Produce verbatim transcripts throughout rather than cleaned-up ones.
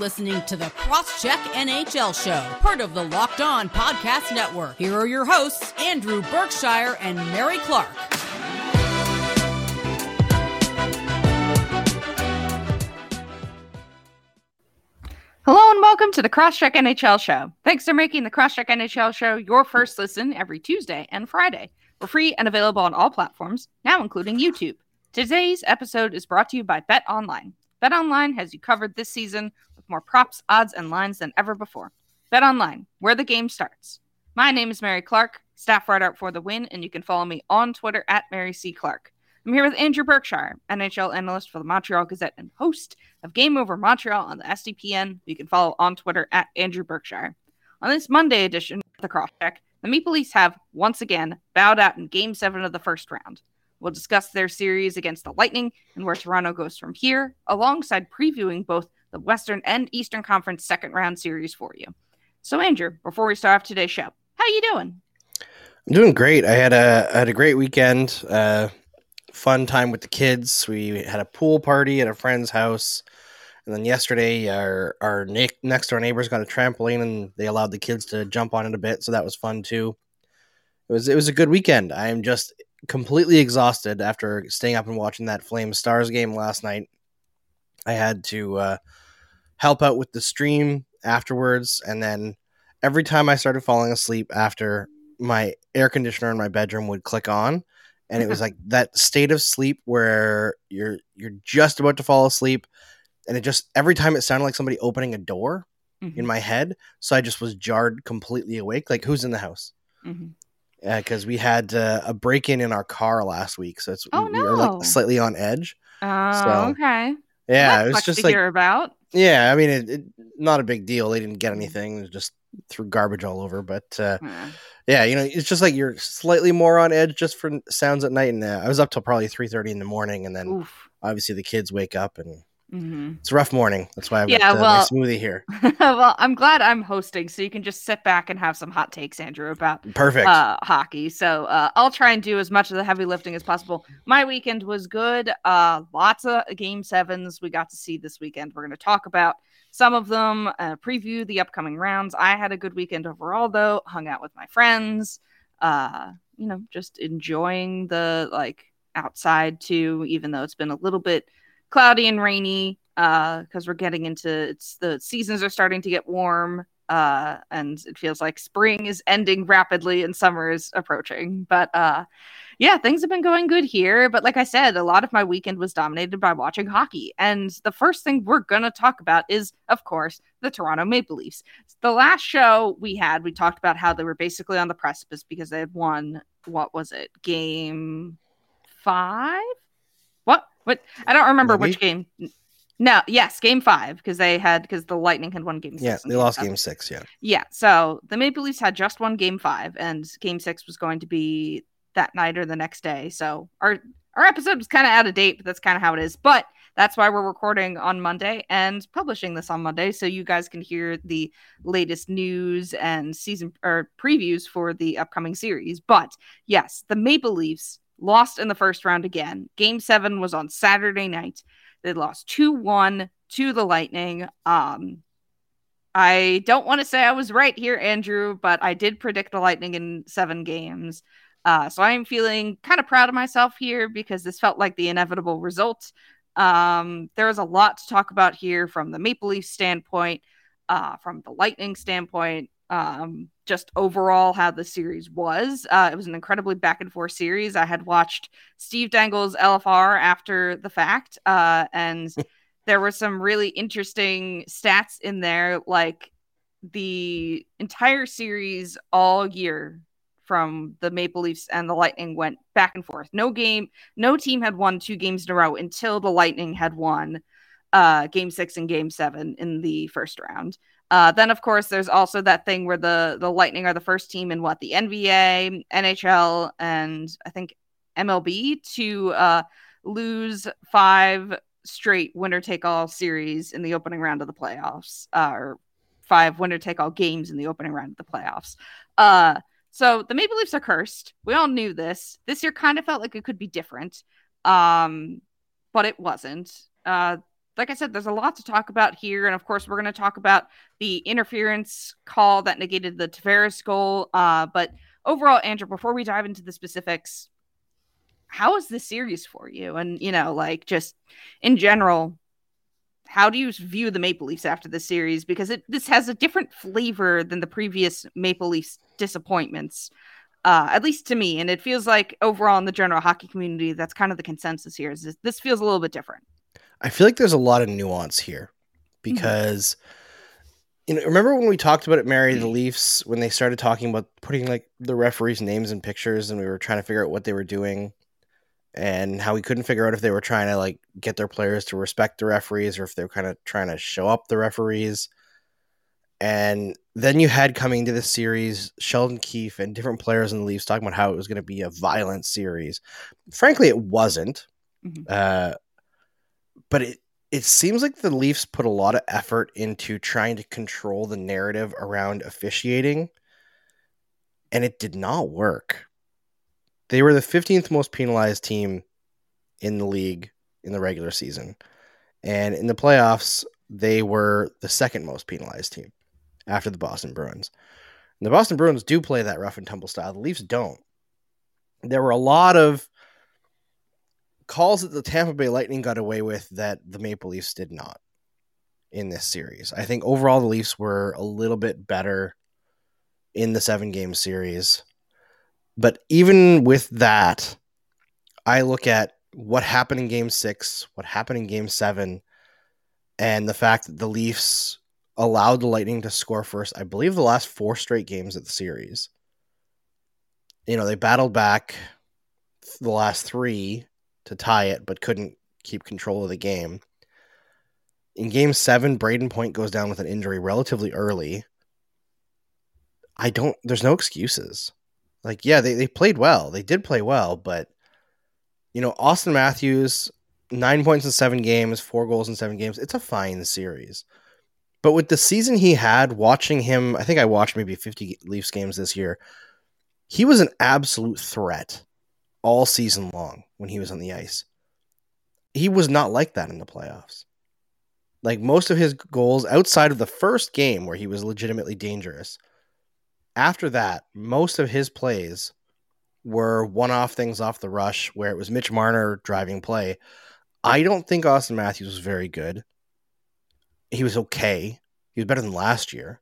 listening to the Crosscheck N H L Show, part of the Locked On Podcast Network. Here are your hosts, Andrew Berkshire and Mary Clark. Hello and welcome to the Crosscheck N H L Show. Thanks for making the Crosscheck N H L Show your first listen every Tuesday and Friday. We're free and available on all platforms, now including YouTube. Today's episode is brought to you by BetOnline. BetOnline has you covered this season with more props, odds, and lines than ever before. BetOnline, where the game starts. My name is Mary Clark, staff writer for The Win, and you can follow me on Twitter at Mary C. Clark. I'm here with Andrew Berkshire, N H L analyst for the Montreal Gazette and host of Game Over Montreal on the S D P N. You can follow on Twitter at Andrew Berkshire. On this Monday edition of the Crosscheck, the Maple Leafs have once again bowed out in Game seven of the first round. We'll discuss their series against the Lightning and where Toronto goes from here, alongside previewing both the Western and Eastern Conference second round series for you. So, Andrew, before we start off today's show, how you doing? I'm doing great. I had a I had a great weekend. Uh, fun time with the kids. We had a pool party at a friend's house, and then yesterday, our our ne- next door neighbors got a trampoline, and they allowed the kids to jump on it a bit, so that was fun too. It was it was a good weekend. I am just completely exhausted after staying up and watching that Flames Stars game last night. I had to uh, help out with the stream afterwards, and then every time I started falling asleep after, my air conditioner in my bedroom would click on, and it was like that state of sleep where you're you're just about to fall asleep, and it just every time it sounded like somebody opening a door mm-hmm. in my head, so I just was jarred completely awake. Like, who's in the house? Mm-hmm. Because uh, we had uh, a break-in in our car last week, so it's oh, we, no. we were like slightly on edge. Oh, so, okay. Yeah, well, it was much just to like hear about. Yeah, I mean, it, it, not a big deal. They didn't get anything; it was just threw garbage all over. But uh, yeah. yeah, you know, it's just like you're slightly more on edge just for sounds at night. And uh, I was up till probably three thirty in the morning, and then Oof. obviously the kids wake up and. Mm-hmm. It's a rough morning. That's why I've got yeah, uh, well, my smoothie here. Well, I'm glad I'm hosting, so you can just sit back and have some hot takes, Andrew, about perfect uh, hockey. So uh, I'll try and do as much of the heavy lifting as possible. My weekend was good. Uh, lots of game sevens we got to see this weekend. We're going to talk about some of them, uh, preview the upcoming rounds. I had a good weekend overall, though. Hung out with my friends. Uh, you know, just enjoying the like outside too, even though it's been a little bit cloudy and rainy, uh, because we're getting into it's the seasons are starting to get warm, uh, and it feels like spring is ending rapidly and summer is approaching. But uh, yeah, things have been going good here. But like I said, a lot of my weekend was dominated by watching hockey. And the first thing we're gonna talk about is, of course, the Toronto Maple Leafs. The last show we had, we talked about how they were basically on the precipice because they had won. What was it? Game five? What? What? I don't remember Maybe. which game. No, yes, game five, because they had because the Lightning had won game six. Yeah, they lost game six, yeah. Yeah, so the Maple Leafs had just won game five, and game six was going to be that night or the next day. So our our episode was kind of out of date, but that's kind of how it is. But that's why we're recording on Monday and publishing this on Monday, so you guys can hear the latest news and season or previews for the upcoming series. But yes, the Maple Leafs lost in the first round again. Game seven was on Saturday night. They lost two one to the Lightning. Um, I don't want to say I was right here, Andrew, but I did predict the Lightning in seven games. Uh, so I am feeling kind of proud of myself here because this felt like the inevitable result. Um, there was a lot to talk about here from the Maple Leafs standpoint, uh, from the Lightning standpoint. Um, just overall how the series was. Uh, it was an incredibly back and forth series. I had watched Steve Dangle's L F R after the fact, uh, and there were some really interesting stats in there, like the entire series all year from the Maple Leafs and the Lightning went back and forth. No game, no team had won two games in a row until the Lightning had won uh, game six and game seven in the first round. Uh, then, of course, there's also that thing where the, the Lightning are the first team in what the N B A, N H L, and I think M L B to uh, lose five straight winner-take-all series in the opening round of the playoffs, uh, or five winner-take-all games in the opening round of the playoffs. Uh, so the Maple Leafs are cursed. We all knew this. This year kind of felt like it could be different, um, but it wasn't. Uh, like I said, there's a lot to talk about here. And of course, we're going to talk about the interference call that negated the Tavares goal. Uh, but overall, Andrew, before we dive into the specifics, how is this series for you? And, you know, like just in general, how do you view the Maple Leafs after this series? Because it this has a different flavor than the previous Maple Leafs disappointments, uh, at least to me. And it feels like overall in the general hockey community, that's kind of the consensus here. Is this, this feels a little bit different. I feel like there's a lot of nuance here because, mm-hmm. you know, remember when we talked about it, Mary, the Leafs, when they started talking about putting like the referees' names in pictures and we were trying to figure out what they were doing and how we couldn't figure out if they were trying to like get their players to respect the referees or if they were kind of trying to show up the referees. And then you had coming to this series, Sheldon Keefe and different players in the Leafs talking about how it was going to be a violent series. Frankly, it wasn't. Mm-hmm. Uh, but it, it seems like the Leafs put a lot of effort into trying to control the narrative around officiating, and it did not work. They were the fifteenth most penalized team in the league in the regular season. And in the playoffs, they were the second most penalized team after the Boston Bruins. And the Boston Bruins do play that rough and tumble style. The Leafs don't. There were a lot of calls that the Tampa Bay Lightning got away with that the Maple Leafs did not in this series. I think overall the Leafs were a little bit better in the seven-game series. But even with that, I look at what happened in game six, what happened in game seven, and the fact that the Leafs allowed the Lightning to score first, I believe the last four straight games of the series. You know, they battled back the last three to tie it, but couldn't keep control of the game. In game seven, Braden Point goes down with an injury relatively early. I don't, there's no excuses. Like, yeah, they, they played well. They did play well, but, you know, Austin Matthews, nine points in seven games, four goals in seven games. It's a fine series. But with the season he had, watching him, I think I watched maybe fifty Leafs games this year. He was an absolute threat all season long when he was on the ice. He was not like that in the playoffs. Like most of his goals outside of the first game where he was legitimately dangerous, after that, most of his plays were one-off things off the rush where it was Mitch Marner driving play. I don't think Austin Matthews was very good. He was okay. He was better than last year.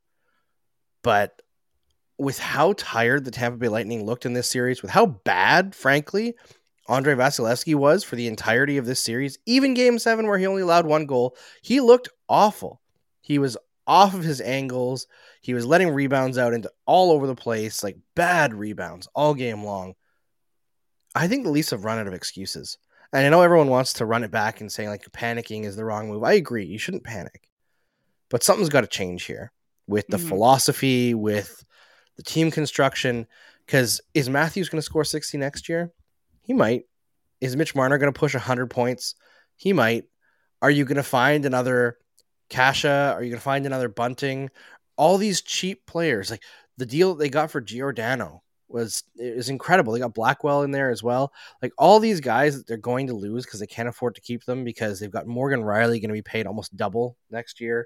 But with how tired the Tampa Bay Lightning looked in this series, with how bad, frankly, Andrei Vasilevsky was for the entirety of this series, even game seven where he only allowed one goal, he looked awful. He was off of his angles. He was letting rebounds out into all over the place, like bad rebounds all game long. I think the Leafs have run out of excuses. And I know everyone wants to run it back and saying like panicking is the wrong move. I agree. You shouldn't panic. But something's got to change here with the mm-hmm. philosophy, with the team construction. Because is Matthews going to score sixty next year? He might. Is Mitch Marner going to push one hundred points? He might. Are you going to find another Kasha? Are you going to find another Bunting? All these cheap players, like the deal that they got for Giordano was is incredible. They got Blackwell in there as well. Like all these guys that they're going to lose because they can't afford to keep them because they've got Morgan Riley going to be paid almost double next year.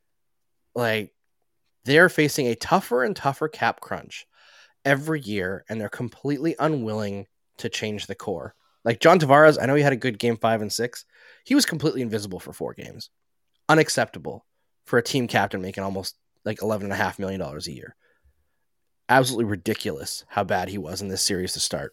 Like they're facing a tougher and tougher cap crunch every year, and they're completely unwilling to change the core. Like John Tavares, I know he had a good game five and six. He was completely invisible for four games. Unacceptable for a team captain making almost like eleven and a half million dollars a year. Absolutely ridiculous how bad he was in this series to start.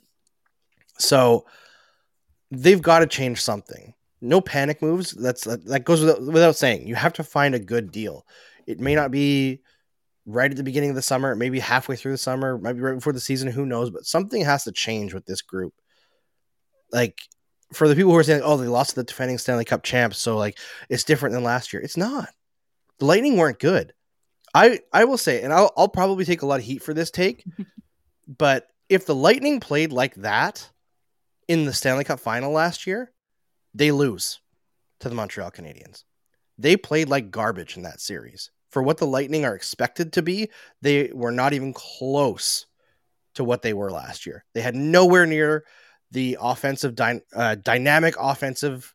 So they've got to change something. No panic moves. That's that goes without, without saying. You have to find a good deal. It may not be right at the beginning of the summer, maybe halfway through the summer, maybe right before the season, who knows, but something has to change with this group. Like for the people who are saying, oh, they lost to the defending Stanley Cup champs, so like it's different than last year. It's not. The Lightning weren't good. I, I will say, and I'll, I'll probably take a lot of heat for this take, but if the Lightning played like that in the Stanley Cup final last year, they lose to the Montreal Canadiens. They played like garbage in that series. For what the Lightning are expected to be, they were not even close to what they were last year. They had nowhere near the offensive dy- uh, dynamic offensive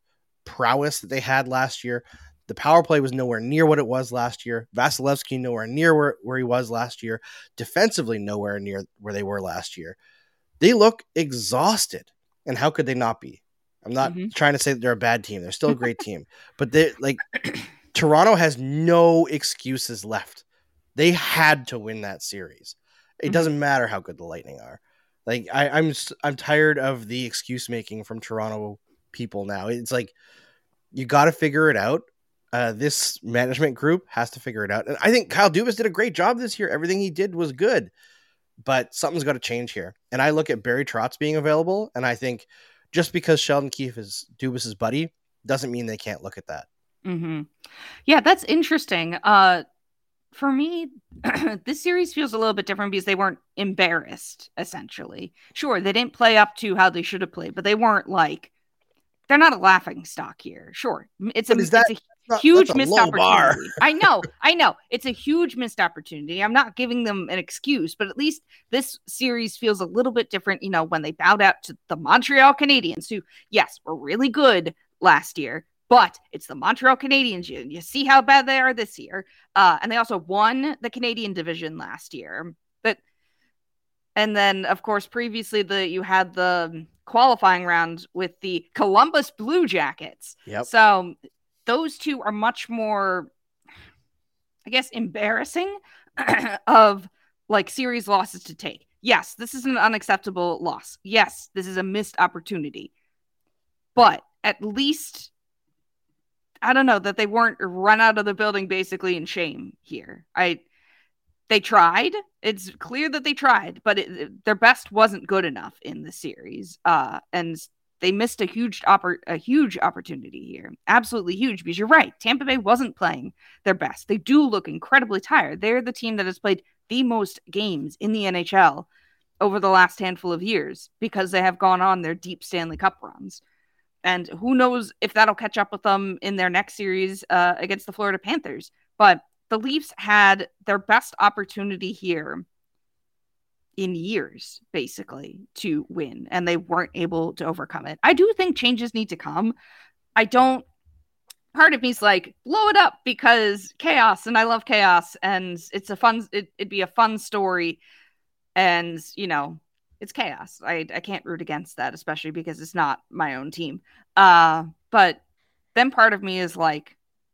prowess that they had last year. The power play was nowhere near what it was last year. Vasilevsky nowhere near where, where he was last year. Defensively nowhere near where they were last year. They look exhausted. And how could they not be? I'm not mm-hmm. trying to say that they're a bad team. They're still a great team. But they like Toronto has no excuses left. They had to win that series. It mm-hmm. doesn't matter how good the Lightning are. Like I, I'm I'm tired of the excuse making from Toronto people now. It's like you got to figure it out. Uh, this management group has to figure it out. And I think Kyle Dubas did a great job this year. Everything he did was good, but something's got to change here. And I look at Barry Trotz being available, and I think just because Sheldon Keefe is Dubas's buddy doesn't mean they can't look at that. Mm-hmm. Yeah, that's interesting. Uh, for me, this series feels a little bit different because they weren't embarrassed, essentially. Sure, they didn't play up to how they should have played, but they weren't like, they're not a laughing stock here. Sure, it's a, is that- it's a Not, huge a missed opportunity. I know, I know. It's a huge missed opportunity. I'm not giving them an excuse, but at least this series feels a little bit different, you know, when they bowed out to the Montreal Canadiens, who, yes, were really good last year, but it's the Montreal Canadiens. You, you see how bad they are this year. Uh, and they also won the Canadian division last year. But, and then, of course, previously the you had the qualifying round with the Columbus Blue Jackets. Yep. So those two are much more, I guess, embarrassing of like series losses to take. Yes, this is an unacceptable loss. Yes, this is a missed opportunity. But at least, I don't know, that they weren't run out of the building basically in shame here. I, they tried. It's clear that they tried, but it, their best wasn't good enough in the series. Uh, and They missed a huge oppor- a huge opportunity here. Absolutely huge, because you're right. Tampa Bay wasn't playing their best. They do look incredibly tired. They're the team that has played the most games in the N H L over the last handful of years because they have gone on their deep Stanley Cup runs. And who knows if that'll catch up with them in their next series uh, against the Florida Panthers. But the Leafs had their best opportunity here in years, basically, to win, and they weren't able to overcome it. I do think changes need to come. I don't, part of me's like, blow it up because chaos, and I love chaos, and it's a fun, it, it'd be a fun story, and, you know, it's chaos. I, I can't root against that, especially because it's not my own team. Uh, but then part of me is like,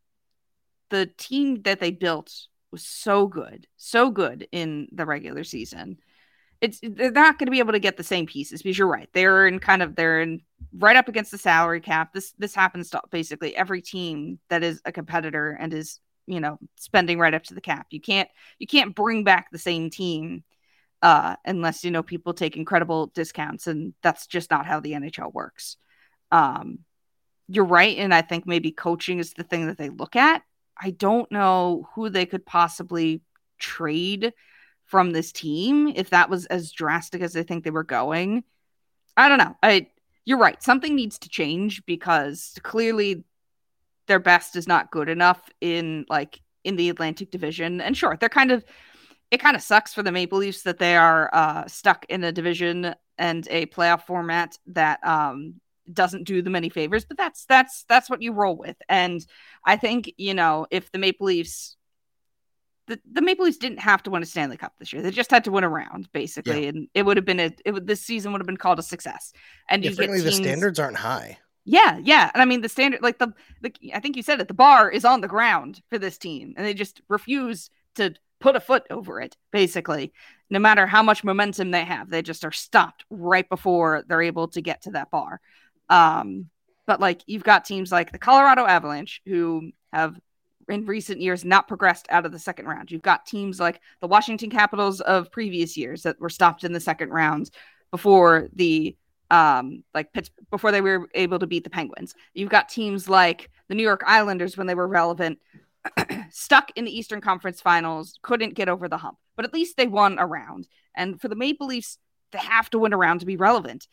the team that they built was so good, so good in the regular season. It's they're not going to be able to get the same pieces because you're right. They're in kind of they're in right up against the salary cap. This this happens to basically every team that is a competitor and is, you know, spending right up to the cap. You can't you can't bring back the same team uh, unless, you know, people take incredible discounts, and that's just not how the N H L works. Um, you're right, and I think maybe coaching is the thing that they look at. I don't know who they could possibly trade from this team if that was as drastic as I think they were going. I don't know. I you're right. Something needs to change because clearly their best is not good enough in like in the Atlantic Division. And sure, they're kind of it kind of sucks for the Maple Leafs that they are uh, stuck in a division and a playoff format that um, doesn't do them any favors. But that's that's that's what you roll with. And I think, you know, if the Maple Leafs The, the Maple Leafs didn't have to win a Stanley Cup this year. They just had to win a round, basically, yeah. And it would have been a. It would this season would have been called a success. And yeah, you get teams, the standards aren't high. Yeah, yeah, and I mean the standard, like the, the, I think you said it. The bar is on the ground for this team, and they just refuse to put a foot over it. Basically, no matter how much momentum they have, they just are stopped right before they're able to get to that bar. Um, but like you've got teams like the Colorado Avalanche who have, in recent years, not progressed out of the second round. You've got teams like the Washington Capitals of previous years that were stopped in the second round before the um like before they were able to beat the Penguins. You've got teams like the New York Islanders when they were relevant, stuck in the Eastern Conference Finals, couldn't get over the hump, but at least they won a round. And for the Maple Leafs, they have to win a round to be relevant.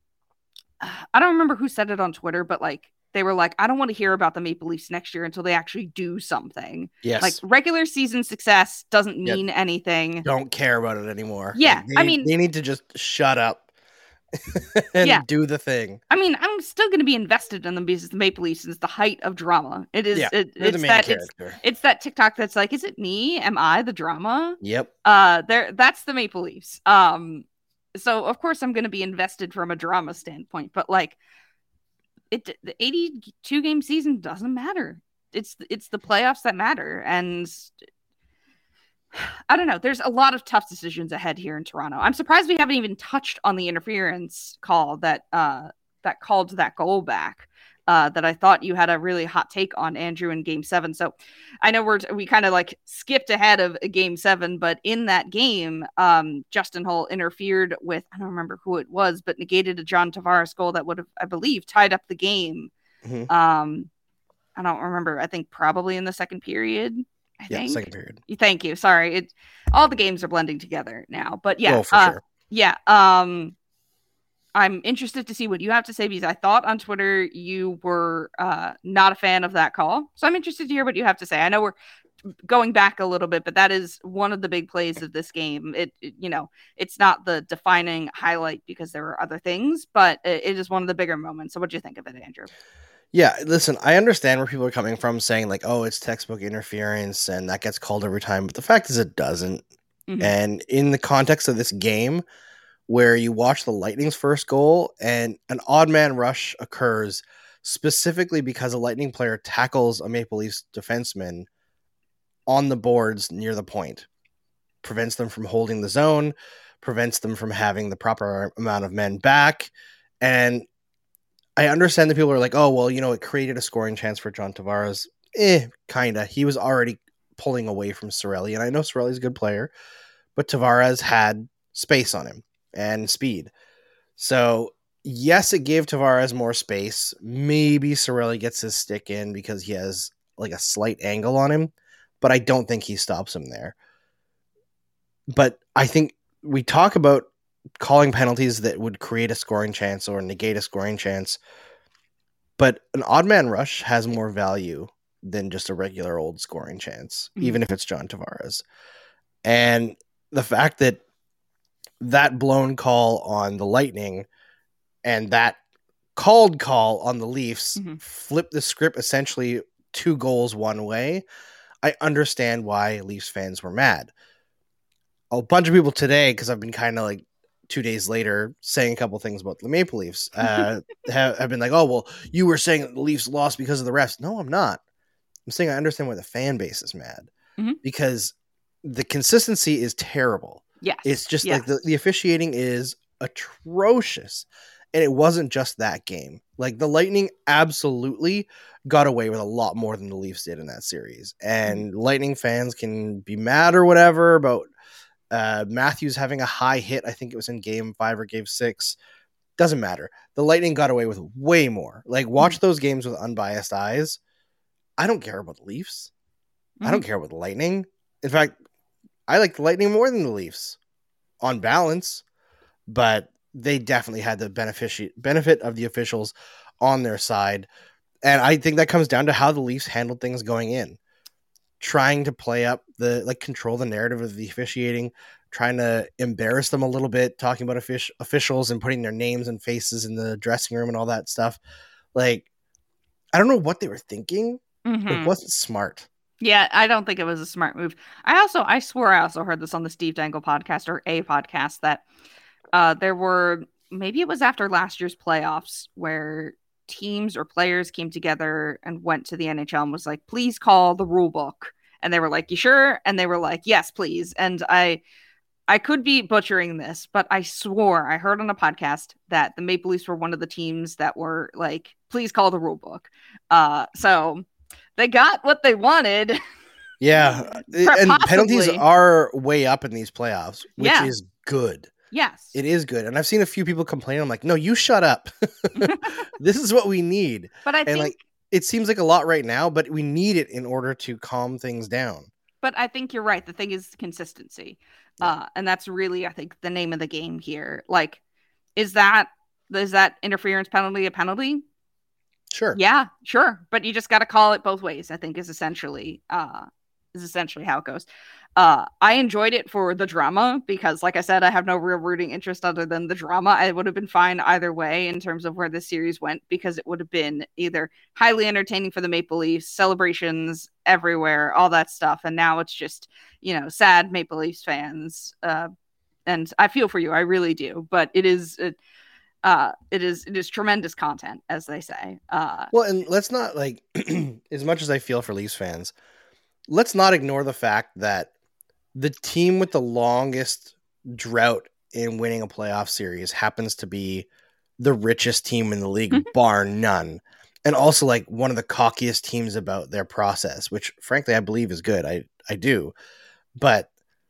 I don't remember who said it on Twitter, but like they were like, I don't want to hear about the Maple Leafs next year until they actually do something. Yes. Like regular season success doesn't mean yep. anything. Don't care about it anymore. Yeah. Like they, I mean, they need to just shut up and Yeah. do the thing. I mean, I'm still going to be invested in them because the Maple Leafs is the height of drama. It is. Yeah, It, they're the it's main that. It's, character. it's that TikTok that's like, is it me? Am I the drama? Yep. Uh, there. That's the Maple Leafs. Um, so of course I'm going to be invested from a drama standpoint, but like, it the eighty-two game season doesn't matter. It's it's the playoffs that matter, and I don't know. There's a lot of tough decisions ahead here in Toronto. I'm surprised we haven't even touched on the interference call that uh, that called that goal back. Uh, that I thought you had a really hot take on, Andrew, in Game Seven. So I know we're we kind of like skipped ahead of Game Seven, but in that game, um, Justin Hull interfered with, I don't remember who it was, but negated a John Tavares goal that would have, I believe, tied up the game. Mm-hmm. Um, I don't remember. I think probably in the second period. I yeah, think. second period. Thank you. Sorry, it all the games are blending together now, but yeah, oh, for uh, sure. yeah. Um, I'm interested to see what you have to say because I thought on Twitter you were uh, not a fan of that call. So I'm interested to hear what you have to say. I know we're going back a little bit, but that is one of the big plays of this game. It, it you know, it's not the defining highlight because there are other things, but it, it is one of the bigger moments. So what do you think of it, Andrew? Yeah, listen, I understand where people are coming from saying like, oh, it's textbook interference and that gets called every time. But the fact is it doesn't. Mm-hmm. And in the context of this game, where you watch the Lightning's first goal and an odd man rush occurs specifically because a Lightning player tackles a Maple Leafs defenseman on the boards near the point, prevents them from holding the zone, prevents them from having the proper amount of men back. And I understand that people are like, oh, well, you know, it created a scoring chance for John Tavares. Eh, kind of. He was already pulling away from Cirelli. And I know Cirelli's a good player, but Tavares had space on him and speed. So, yes, it gave Tavares more space. Maybe Cirelli gets his stick in because he has like a slight angle on him, but I don't think he stops him there. But I think we talk about calling penalties that would create a scoring chance or negate a scoring chance, but an odd man rush has more value than just a regular old scoring chance, mm-hmm. even if it's John Tavares. And the fact that that blown call on the Lightning and that called call on the Leafs mm-hmm. flipped the script essentially two goals one way. I understand why Leafs fans were mad. A bunch of people today, because I've been kind of like two days later saying a couple things about the Maple Leafs, uh, have, have been like, oh, well, you were saying that the Leafs lost because of the refs. No, I'm not. I'm saying I understand why the fan base is mad mm-hmm. because the consistency is terrible. Yes. It's just yes. like the, the officiating is atrocious. And it wasn't just that game. Like the Lightning absolutely got away with a lot more than the Leafs did in that series. And mm-hmm. Lightning fans can be mad or whatever about uh, Matthews having a high hit. I think it was in game five or game six. Doesn't matter. The Lightning got away with way more. Like watch mm-hmm. those games with unbiased eyes. I don't care about the Leafs. Mm-hmm. I don't care about the Lightning. In fact, I like the Lightning more than the Leafs on balance, but they definitely had the benefici- benefit of the officials on their side. And I think that comes down to how the Leafs handled things going in, trying to play up the, like control the narrative of the officiating, trying to embarrass them a little bit, talking about offic- officials and putting their names and faces in the dressing room and all that stuff. Like, I don't know what they were thinking. Mm-hmm. It wasn't smart. Yeah, I don't think it was a smart move. I also, I swore I also heard this on the Steve Dangle podcast or a podcast that uh, there were, maybe it was after last year's playoffs where teams or players came together and went to the N H L and was like, please call the rule book. And they were like, you sure? And they were like, yes, please. And I, I could be butchering this, but I swore I heard on a podcast that the Maple Leafs were one of the teams that were like, please call the rule book. Uh, so they got what they wanted. Yeah. And Possibly. Penalties are way up in these playoffs, which yeah. is good. Yes. It is good. And I've seen a few people complain. I'm like, no, you shut up. This is what we need. But I and think like it seems like a lot right now, but we need it in order to calm things down. But I think you're right. The thing is consistency. Yeah. Uh, and that's really, I think, the name of the game here. Like, is that is that interference penalty a penalty? Sure. Yeah, sure. But you just got to call it both ways, I think, is essentially uh, is essentially how it goes. Uh, I enjoyed it for the drama because, like I said, I have no real rooting interest other than the drama. I would have been fine either way in terms of where the series went because it would have been either highly entertaining for the Maple Leafs, celebrations everywhere, all that stuff. And now it's just, you know, sad Maple Leafs fans. Uh, and I feel for you. I really do. But it is... It, Uh, it is it is tremendous content, as they say. Uh, well, and let's not, like, as much as I feel for Leafs fans, let's not ignore the fact that the team with the longest drought in winning a playoff series happens to be the richest team in the league, bar none. And also, like, one of the cockiest teams about their process, which, frankly, I believe is good. I, I do. But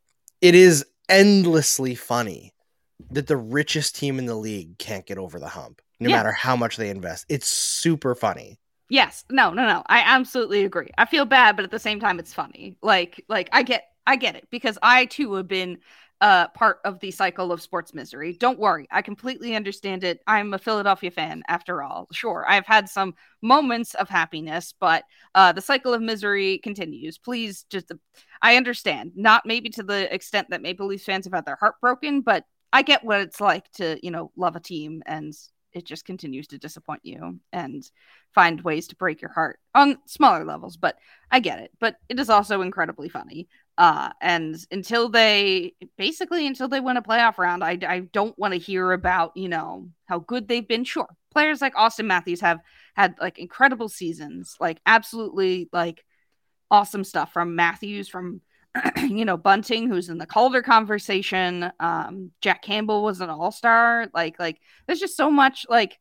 it is endlessly funny that the richest team in the league can't get over the hump, no yeah. matter how much they invest. It's super funny. Yes. No, no, no. I absolutely agree. I feel bad, but at the same time, it's funny. Like, like I get, I get it because I too have been uh, part of the cycle of sports misery. Don't worry. I completely understand it. I'm a Philadelphia fan after all. Sure. I've had some moments of happiness, but uh, the cycle of misery continues. Please just, I understand, not maybe to the extent that Maple Leafs fans have had their heart broken, but I get what it's like to, you know, love a team and it just continues to disappoint you and find ways to break your heart on smaller levels. But I get it. But it is also incredibly funny. Uh, and until they basically until they win a playoff round, I, I don't want to hear about, you know, how good they've been. Sure. Players like Austin Matthews have had like incredible seasons, like absolutely like awesome stuff from Matthews, from you know, Bunting, who's in the Calder conversation. Um, Jack Campbell was an all-star. Like, like there's just so much, like,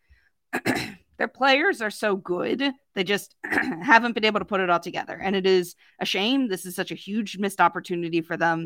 their players are so good. They just haven't been able to put it all together. And it is a shame. This is such a huge missed opportunity for them.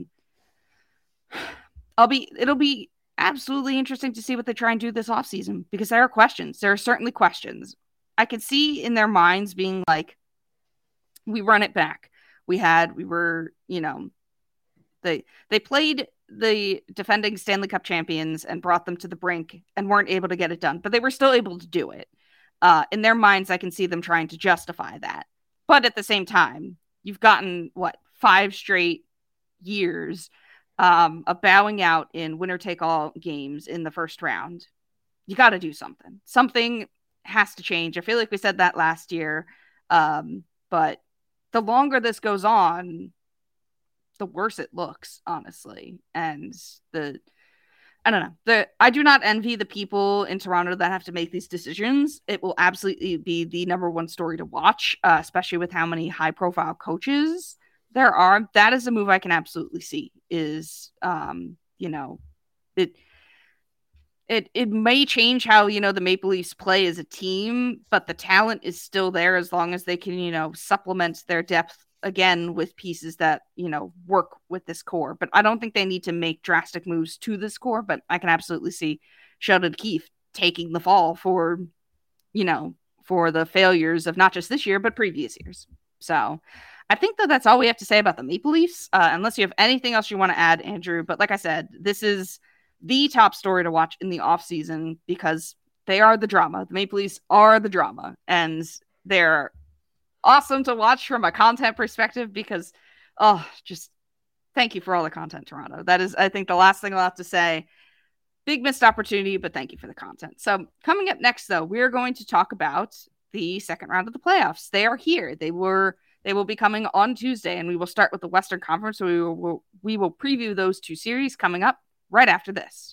I'll be, it'll be absolutely interesting to see what they try and do this offseason because there are questions. There are certainly questions. I could see in their minds being like, we run it back. We had, we were, you know, they they played the defending Stanley Cup champions and brought them to the brink and weren't able to get it done, but they were still able to do it. Uh, in their minds, I can see them trying to justify that. But at the same time, you've gotten, what, five straight years um, of bowing out in winner-take-all games in the first round. You got to do something. Something has to change. I feel like we said that last year, um, but the longer this goes on, the worse it looks, honestly. And the, I don't know, the I do not envy the people in Toronto that have to make these decisions. It will absolutely be the number one story to watch, uh, especially with how many high profile coaches there are. That is a move I can absolutely see is, um, you know, it, It it may change how, you know, the Maple Leafs play as a team, but the talent is still there as long as they can, you know, supplement their depth again with pieces that, you know, work with this core. But I don't think they need to make drastic moves to this core, but I can absolutely see Sheldon Keefe taking the fall for, you know, for the failures of not just this year, but previous years. So I think that that's all we have to say about the Maple Leafs, uh, unless you have anything else you want to add, Andrew. But like I said, this is the top story to watch in the offseason because they are the drama. The Maple Leafs are the drama, and they're awesome to watch from a content perspective because, oh, just thank you for all the content, Toronto. That is, I think, the last thing I'll have to say. Big missed opportunity, but thank you for the content. So coming up next, though, we're going to talk about the second round of the playoffs. They are here. They were, they will be coming on Tuesday, and we will start with the Western Conference. So we will, we will preview those two series coming up right after this.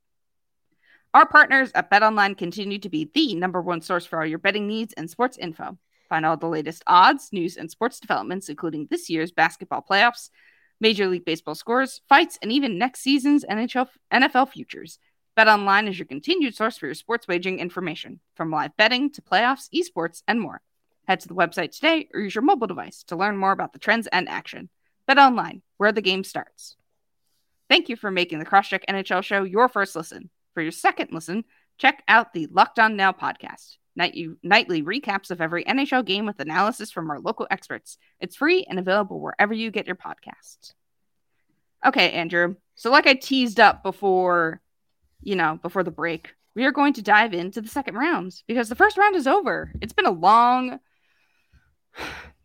Our partners at BetOnline continue to be the number one source for all your betting needs and sports info. Find all the latest odds, news, and sports developments, including this year's basketball playoffs, Major League Baseball scores, fights, and even next season's N H L, N F L futures. BetOnline is your continued source for your sports wagering information, from live betting to playoffs, esports, and more. Head to the website today or use your mobile device to learn more about the trends and action. BetOnline, where the game starts. Thank you for making the Crosscheck N H L show your first listen. For your second listen, check out the Locked On Now podcast. Night- nightly recaps of every N H L game with analysis from our local experts. It's free and available wherever you get your podcasts. Okay, Andrew. So like I teased up before, you know, before the break, we are going to dive into the second round because the first round is over. It's been a long,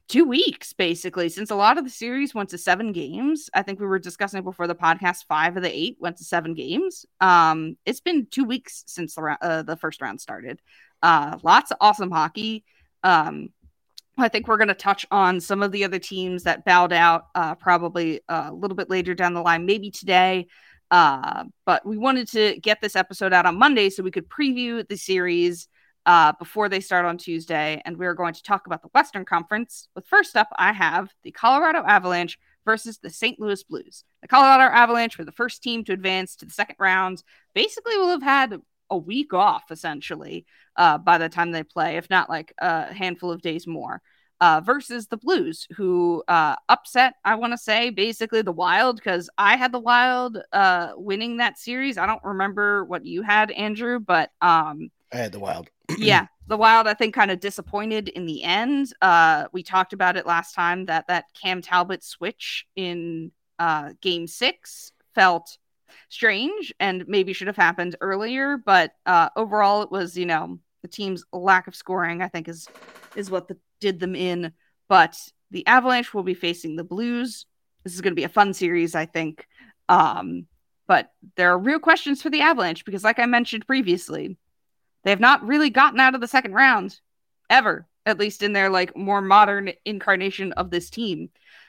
two weeks, basically, since a lot of the series went to seven games. I think we were discussing before the podcast, five of the eight went to seven games. Um, it's been two weeks since the, uh, the first round started. Uh, lots of awesome hockey. Um, I think we're going to touch on some of the other teams that bowed out uh, probably a little bit later down the line, maybe today. Uh, but we wanted to get this episode out on Monday so we could preview the series uh, before they start on Tuesday. And we're going to talk about the Western Conference. But first up, I have the Colorado Avalanche versus the Saint Louis Blues. The Colorado Avalanche were the first team to advance to the second round. Basically, will have had a week off, essentially, uh, by the time they play, if not like a handful of days more, uh, versus the Blues, who uh, upset, I want to say, basically the Wild, because I had the Wild uh, winning that series. I don't remember what you had, Andrew, but um, I had the Wild. yeah, the Wild, I think, kind of disappointed in the end. Uh, we talked about it last time that that Cam Talbot switch in uh, game six felt strange and maybe should have happened earlier, but uh overall it was, you know, the team's lack of scoring, I think, is is what the, did them in. But the Avalanche will be facing the Blues. This is going to be a fun series, I think. Um but there are real questions for the Avalanche because, like I mentioned previously, they have not really gotten out of the second round ever, at least in their like more modern incarnation of this team.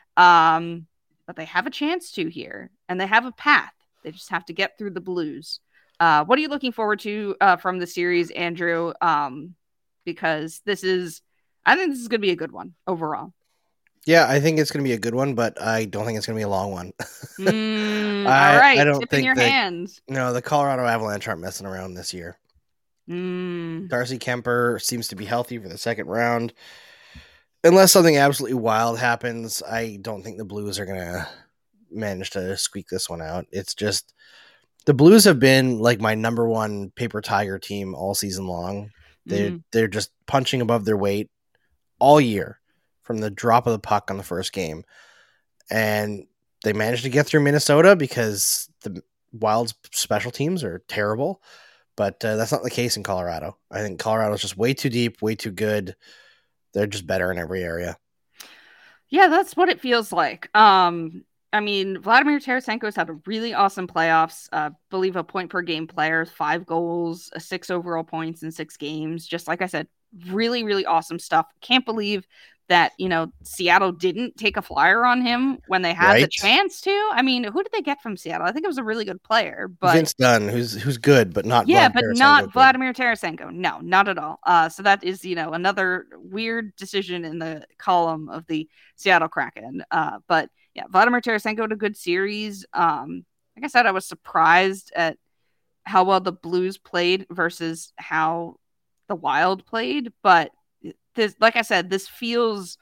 Um but they have a chance to here, and they have a path. They just have to get through the Blues. Uh, what are you looking forward to uh, from the series, Andrew? Um, because this is, I think this is going to be a good one overall. Yeah, I think it's going to be a good one, but I don't think it's going to be a long one. mm, I, all right, I don't tip think in your that, hands. No, the Colorado Avalanche aren't messing around this year. Mm. Darcy Kemper seems to be healthy for the second round. Unless something absolutely wild happens, I don't think the Blues are going to manage to squeak this one out. It's just the Blues have been like my number one paper tiger team all season long. They're mm. they're just punching above their weight all year from the drop of the puck on the first game, and they managed to get through Minnesota because the Wild's special teams are terrible. But uh, that's not the case in Colorado. I think Colorado's just way too deep, way too good. They're just better in every area. Yeah, that's what it feels like. Um, I mean, Vladimir Tarasenko's had a really awesome playoffs. I uh, believe a point per game player, five goals, a six overall points in six games. Just like I said, really, really awesome stuff. Can't believe that, you know, Seattle didn't take a flyer on him when they had right. the chance to. I mean, who did they get from Seattle? I think it was a really good player, but Vince Dunn, who's who's good, but not yeah, Vlad but Tarasenko not good. Vladimir Tarasenko. No, not at all. Uh, so that is, you know, another weird decision in the column of the Seattle Kraken. Uh, but yeah, Vladimir Tarasenko had a good series. Um, like I said, I was surprised at how well the Blues played versus how the Wild played, but this, like I said, this feels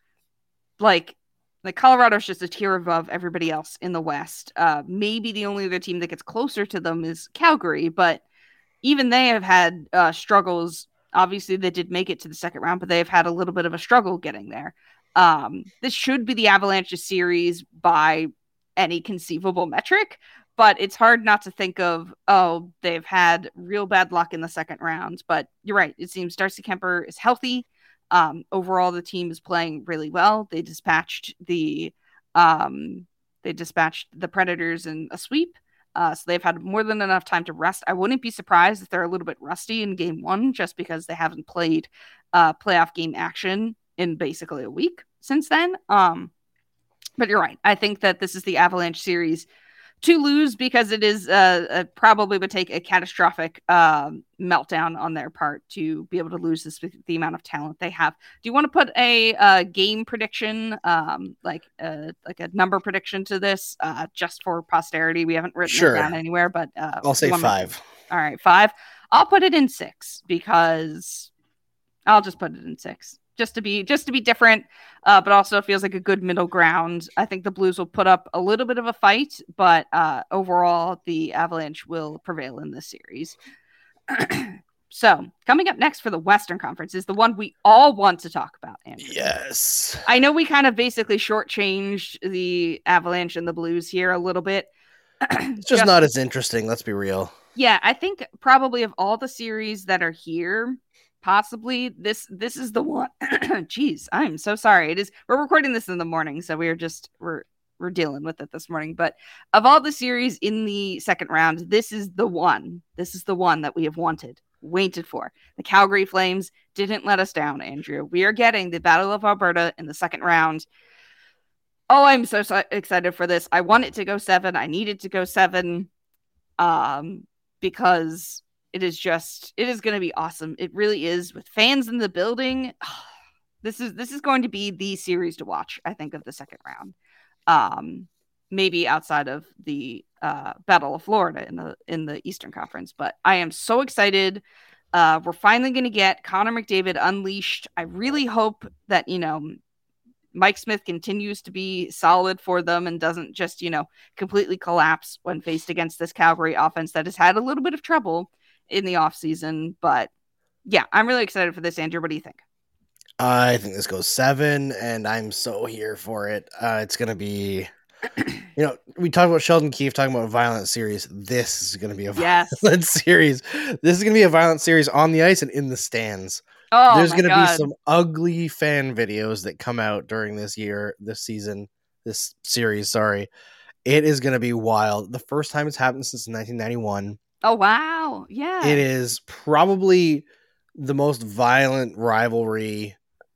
like like Colorado's just a tier above everybody else in the West. Uh, maybe the only other team that gets closer to them is Calgary, but even they have had uh, struggles. Obviously, they did make it to the second round, but they've had a little bit of a struggle getting there. Um, this should be the Avalanche series by any conceivable metric, but it's hard not to think of, oh, they've had real bad luck in the second round. But you're right. It seems Darcy Kemper is healthy. Um, overall, the team is playing really well. They dispatched the um, they dispatched the Predators in a sweep. Uh, so they've had more than enough time to rest. I wouldn't be surprised if they're a little bit rusty in game one, just because they haven't played uh, playoff game action in basically a week since then. Um, but you're right. I think that this is the Avalanche series to lose because it is uh, uh, probably would take a catastrophic um, meltdown on their part to be able to lose this with the amount of talent they have. Do you want to put a uh, game prediction, um, like uh, like a number prediction to this, uh, just for posterity? We haven't written sure. it down anywhere, but uh, I'll say five. To... All right, five. I'll put it in six because I'll just put it in six. Just to be just to be different, uh, but also it feels like a good middle ground. I think the Blues will put up a little bit of a fight, but uh, overall, the Avalanche will prevail in this series. So, coming up next for the Western Conference is the one we all want to talk about, Andrew. Yes. I know we kind of basically shortchanged the Avalanche and the Blues here a little bit. It's just, just not as interesting, let's be real. Yeah, I think probably of all the series that are here, possibly this this is the one. Jeez, I'm so sorry. It is we're recording this in the morning, so we're just we're we're dealing with it this morning. But of all the series in the second round, this is the one. This is the one that we have wanted, waited for. The Calgary Flames didn't let us down, Andrew. We are getting the Battle of Alberta in the second round. Oh, I'm so, so excited for this. I want it to go seven. I need it to go seven. Um, because it is just it is going to be awesome. It really is, with fans in the building. This is this is going to be the series to watch, I think, of the second round. Um, maybe outside of the uh, Battle of Florida in the in the Eastern Conference, but I am so excited. Uh, we're finally going to get Connor McDavid unleashed. I really hope that, you know, Mike Smith continues to be solid for them and doesn't just, you know, completely collapse when faced against this Calgary offense that has had a little bit of trouble in the offseason. But yeah, I'm really excited for this. Andrew, what do you think? I think this goes seven, and I'm so here for it. Uh, it's going to be, you know, we talked about Sheldon Keefe talking about a violent series. This is going to be a yes. violent series. This is going to be a violent series on the ice and in the stands. Oh, There's going to be God. some ugly fan videos that come out during this year, this season, this series. Sorry. It is going to be wild. The first time it's happened since nineteen ninety-one. Oh, wow. Yeah. It is probably the most violent rivalry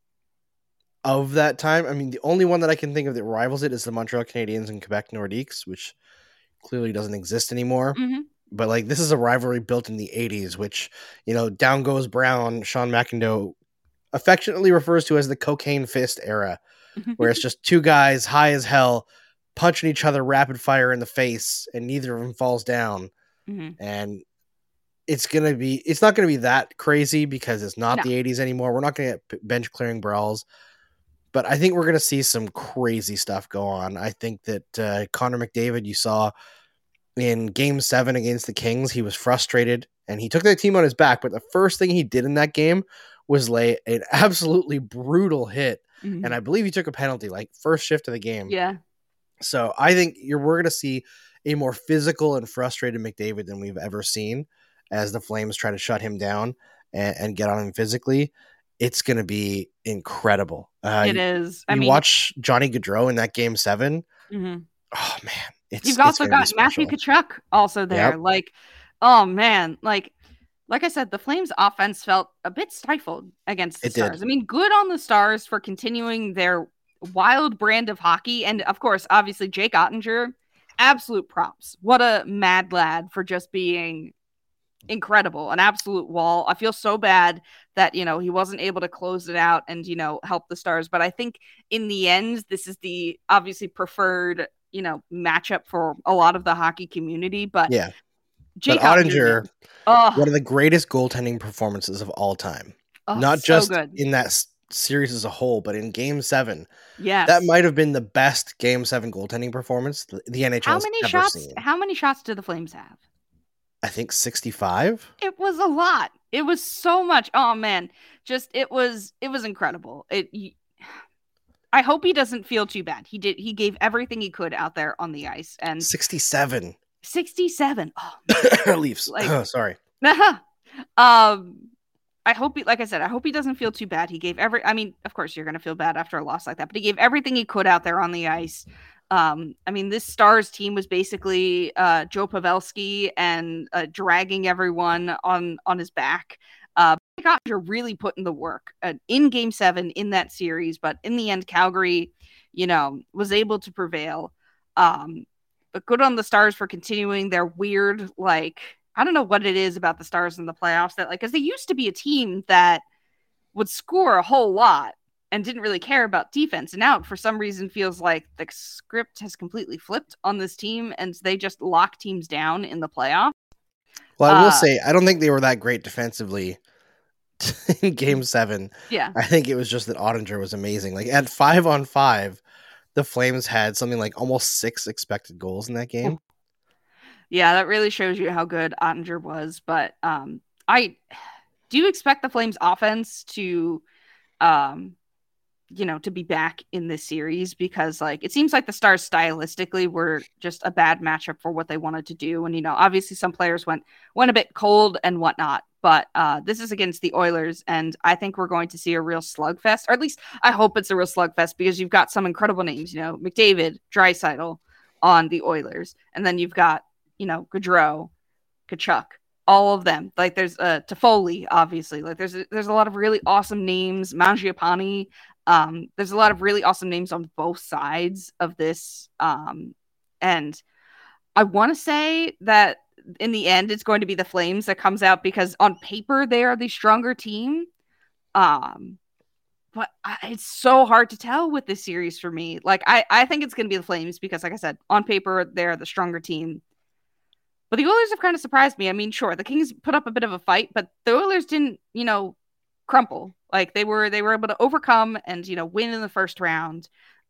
of that time. I mean, the only one that I can think of that rivals it is the Montreal Canadiens and Quebec Nordiques, which clearly doesn't exist anymore. Mm-hmm. But like, this is a rivalry built in the eighties, which, you know, Down Goes Brown, Sean McIndoe affectionately refers to as the cocaine fist era, where it's just two guys high as hell punching each other rapid fire in the face, and neither of them falls down. Mm-hmm. And it's gonna be, it's not gonna be that crazy because it's not No. the eighties anymore. We're not gonna get bench clearing brawls. But I think we're going to see some crazy stuff go on. I think that uh, Connor McDavid, you saw in game seven against the Kings, he was frustrated and he took that team on his back. But the first thing he did in that game was lay an absolutely brutal hit. Mm-hmm. And I believe he took a penalty, like first shift of the game. Yeah. So I think you're, we're going to see a more physical and frustrated McDavid than we've ever seen as the Flames try to shut him down and, and get on him physically. It's going to be incredible. Uh, it is. I you mean, watch Johnny Gaudreau in that game seven. Mm-hmm. Oh man, it's, you've it's also got Matthew Tkachuk also there. Yep. Like, oh man, like, like I said, the Flames' offense felt a bit stifled against the it Stars. Did. I mean, good on the Stars for continuing their wild brand of hockey, and of course, obviously, Jake Ottinger, absolute props. What a mad lad for just being incredible, an absolute wall. I feel so bad that, you know, he wasn't able to close it out and, you know, help the Stars. But I think in the end, this is the obviously preferred, you know, matchup for a lot of the hockey community. But yeah, Jake but Ottinger, oh, one of the greatest goaltending performances of all time. Oh, Not so just good. in that s- series as a whole, but in game seven. Yes. That might have been the best game seven goaltending performance the, the N H L how has many ever shots, seen. How many shots do the Flames have? I think sixty-five. It was a lot. It was so much. Oh man, just it was it was incredible. It. He, I hope he doesn't feel too bad. He did. He gave everything he could out there on the ice. And sixty-seven. sixty-seven. Oh, Leafs. Like, oh, sorry. um, I hope he, like I said, I hope he doesn't feel too bad. He gave every. I mean, of course, you're gonna feel bad after a loss like that, but he gave everything he could out there on the ice. Um, I mean, this Stars team was basically uh, Joe Pavelski and uh, dragging everyone on on his back. Uh, You're really putting the work uh, in Game Seven in that series, but in the end, Calgary, you know, was able to prevail. Um, but good on the Stars for continuing their weird, like, I don't know what it is about the Stars in the playoffs that, like, because they used to be a team that would score a whole lot and didn't really care about defense. And now it, for some reason, feels like the script has completely flipped on this team and they just lock teams down in the playoffs. Well, I will uh, say, I don't think they were that great defensively in game seven. Yeah. I think it was just that Ottinger was amazing. Like at five on five, the Flames had something like almost six expected goals in that game. Yeah, that really shows you how good Ottinger was. But um, I do you expect the Flames offense to, um, you know, to be back in this series? Because like it seems like the Stars stylistically were just a bad matchup for what they wanted to do. And, you know, obviously some players went went a bit cold and whatnot. but uh, this is against the Oilers, and I think we're going to see a real slugfest, or at least I hope it's a real slugfest, because you've got some incredible names, you know, McDavid, Draisaitl on the Oilers, and then you've got, you know, Gaudreau, Kachuk, all of them. Like there's uh, Toffoli, obviously. Like there's a, there's a lot of really awesome names. Mangiapane. Um, there's a lot of really awesome names on both sides of this, um, and I want to say that in the end, it's going to be the Flames that comes out, because on paper they are the stronger team. Um, but I, it's so hard to tell with this series for me. Like I, I think it's going to be the Flames because, like I said, on paper they're the stronger team. But the Oilers have kind of surprised me. I mean, sure, the Kings put up a bit of a fight, but the Oilers didn't, you know, crumple. Like they were, they were able to overcome and, you know, win in the first round.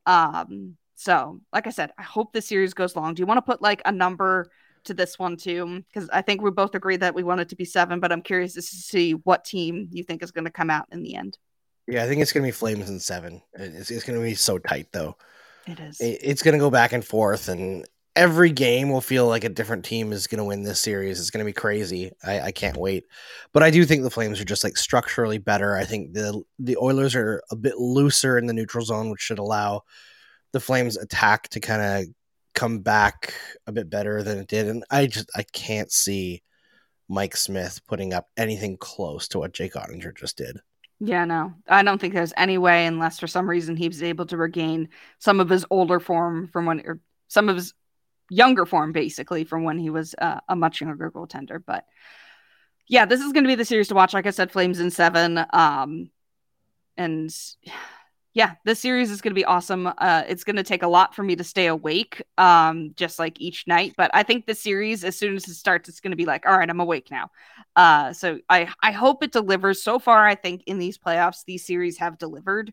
Um, so, like I said, I hope this series goes long. Do you want to put like a number to this one too? Because I think we both agree that we want it to be seven, but I'm curious to see what team you think is going to come out in the end. Yeah, I think it's going to be Flames in seven. It's, it's going to be so tight, though. It is. It, it's going to go back and forth, and every game will feel like a different team is going to win this series. It's going to be crazy. I, I can't wait. But I do think the Flames are just like structurally better. I think the the Oilers are a bit looser in the neutral zone, which should allow the Flames attack to kind of come back a bit better than it did. And I just, I can't see Mike Smith putting up anything close to what Jake Ottinger just did. Yeah, no, I don't think there's any way, unless for some reason he was able to regain some of his older form from when, or some of his younger form, basically, from when he was uh, a much younger goaltender. But yeah, this is going to be the series to watch. Like I said, Flames in seven. Um, and yeah, this series is going to be awesome. Uh, it's going to take a lot for me to stay awake, um, just like each night. But I think this series, as soon as it starts, it's going to be like, all right, I'm awake now. Uh, so I, I hope it delivers. So far, I think in these playoffs, these series have delivered.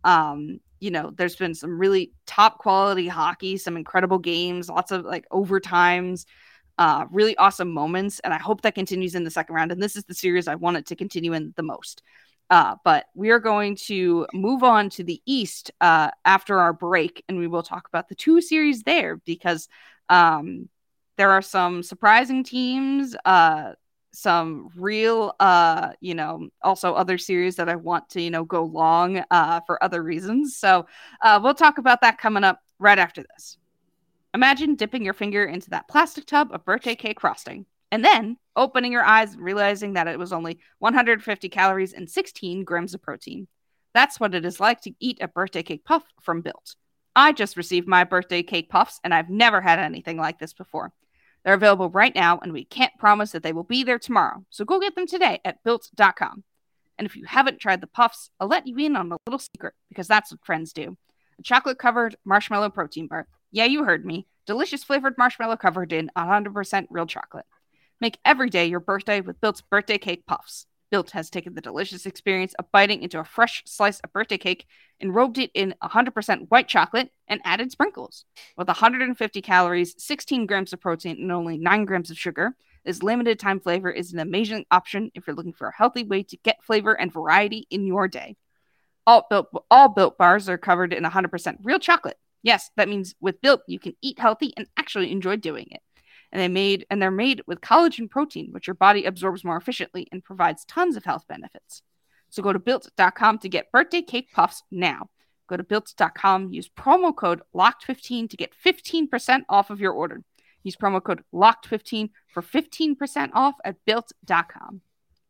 Um, you know, there's been some really top quality hockey, some incredible games, lots of like overtimes, uh, really awesome moments. And I hope that continues in the second round. And this is the series I want it to continue in the most. Uh, but we are going to move on to the East uh, after our break, and we will talk about the two series there, because um, there are some surprising teams, uh, some real, uh, you know, also other series that I want to, you know, go long uh, for other reasons. So uh, we'll talk about that coming up right after this. Imagine dipping your finger into that plastic tub of birthday cake frosting, and then opening your eyes and realizing that it was only one hundred fifty calories and sixteen grams of protein. That's what it is like to eat a birthday cake puff from Built. I just received my birthday cake puffs, and I've never had anything like this before. They're available right now, and we can't promise that they will be there tomorrow. So go get them today at built dot com. And if you haven't tried the puffs, I'll let you in on a little secret, because that's what friends do. A chocolate-covered marshmallow protein bar. Yeah, you heard me. Delicious flavored marshmallow covered in one hundred percent real chocolate. Make every day your birthday with Built's birthday cake puffs. Built has taken the delicious experience of biting into a fresh slice of birthday cake, enrobed it in one hundred percent white chocolate, and added sprinkles. With one hundred fifty calories, sixteen grams of protein, and only nine grams of sugar, this limited time flavor is an amazing option if you're looking for a healthy way to get flavor and variety in your day. All Built, all Built bars are covered in one hundred percent real chocolate. Yes, that means with Built, you can eat healthy and actually enjoy doing it. And they made and they're made with collagen protein, which your body absorbs more efficiently and provides tons of health benefits. So go to built dot com to get birthday cake puffs now. Go to built dot com, use promo code locked fifteen to get fifteen percent off of your order. Use promo code locked fifteen for fifteen percent off at built dot com.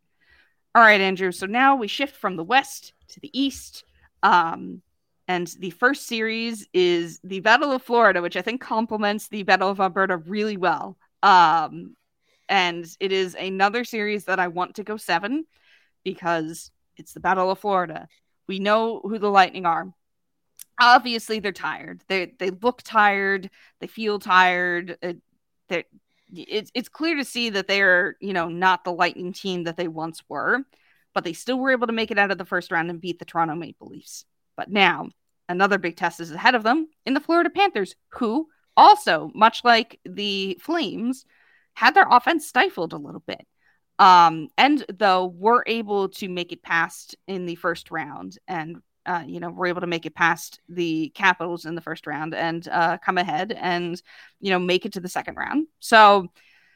All right, Andrew. So now we shift from the West to the East. Um, And the first series is the Battle of Florida, which I think complements the Battle of Alberta really well. Um, and it is another series that I want to go seven, because it's the Battle of Florida. We know who the Lightning are. Obviously, they're tired. They they look tired. They feel tired. It, it's it's clear to see that they are, you know, not the Lightning team that they once were, but they still were able to make it out of the first round and beat the Toronto Maple Leafs. But now, another big test is ahead of them in the Florida Panthers, who also, much like the Flames, had their offense stifled a little bit. Um, and though were able to make it past in the first round, and uh, you know, were able to make it past the Capitals in the first round and uh, come ahead and, you know, make it to the second round. So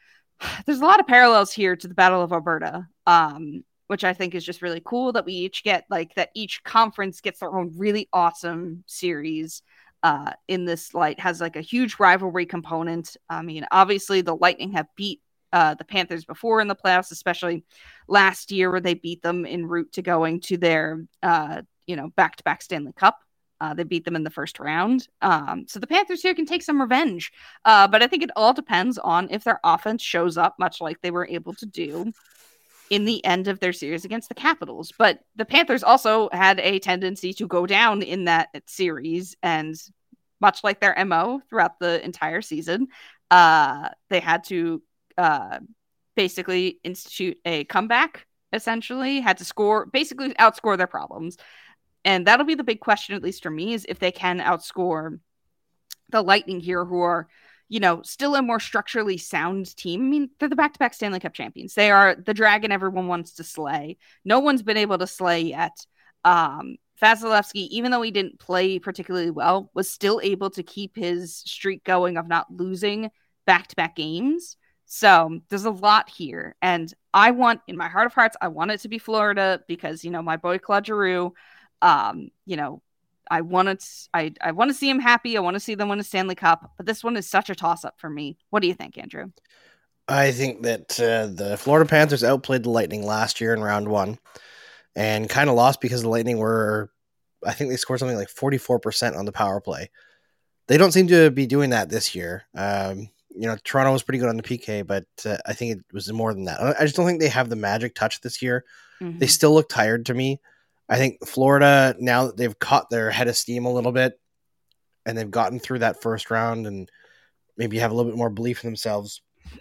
there's a lot of parallels here to the Battle of Alberta, um, which I think is just really cool that we each get like that each conference gets their own really awesome series. Uh, in this light has like a huge rivalry component. I mean, obviously the Lightning have beat uh, the Panthers before in the playoffs, especially last year where they beat them en route to going to their, uh, you know, back-to-back Stanley Cup. Uh, they beat them in the first round. Um, so the Panthers here can take some revenge. Uh, but I think it all depends on if their offense shows up, much like they were able to do in the end of their series against the Capitals. But the Panthers also had a tendency to go down in that series. And much like their M O throughout the entire season, uh, they had to uh, basically institute a comeback, essentially, had to score, basically outscore their problems. And that'll be the big question, at least for me, is if they can outscore the Lightning here, who are, you know, still a more structurally sound team. I mean, they're the back-to-back Stanley Cup champions. They are the dragon everyone wants to slay. No one's been able to slay yet. Um, Vasilevsky, even though he didn't play particularly well, was still able to keep his streak going of not losing back-to-back games. So there's a lot here. And I want, in my heart of hearts, I want it to be Florida because, you know, my boy Claude Giroux, Um, you know, I want to, I, I want to see him happy. I want to see them win a Stanley Cup, but this one is such a toss up for me. What do you think, Andrew? I think that uh, the Florida Panthers outplayed the Lightning last year in round one and kind of lost because the Lightning were, I think they scored something like forty-four percent on the power play. They don't seem to be doing that this year. Um, you know, Toronto was pretty good on the P K, but uh, I think it was more than that. I just don't think they have the magic touch this year. Mm-hmm. They still look tired to me. I think Florida, now that they've caught their head of steam a little bit and they've gotten through that first round and maybe have a little bit more belief in themselves,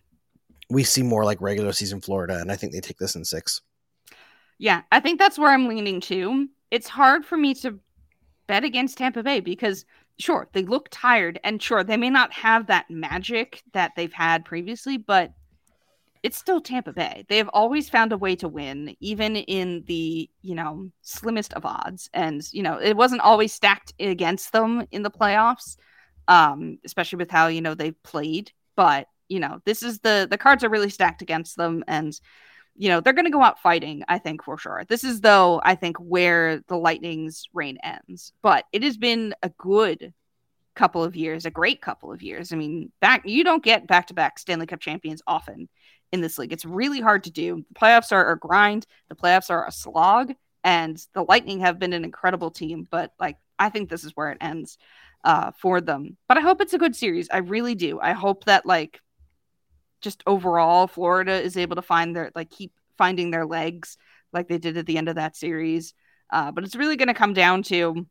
we see more like regular season Florida, and I think they take this in six. Yeah, I think that's where I'm leaning to. It's hard for me to bet against Tampa Bay because, sure, they look tired, and sure, they may not have that magic that they've had previously, but it's still Tampa Bay. They have always found a way to win, even in the, you know, slimmest of odds. And, you know, it wasn't always stacked against them in the playoffs, um, especially with how, you know, they've played. But, you know, this is the, the cards are really stacked against them. And, you know, they're going to go out fighting, I think, for sure. This is, though, I think, where the Lightning's reign ends. But it has been a good couple of years, a great couple of years. I mean, back you don't get back-to-back Stanley Cup champions often in this league. It's really hard to do. The playoffs are a grind. The playoffs are a slog. And the Lightning have been an incredible team. But, like, I think this is where it ends uh, for them. But I hope it's a good series. I really do. I hope that, like, just overall, Florida is able to find their, like, keep finding their legs like they did at the end of that series. Uh, but it's really going to come down to,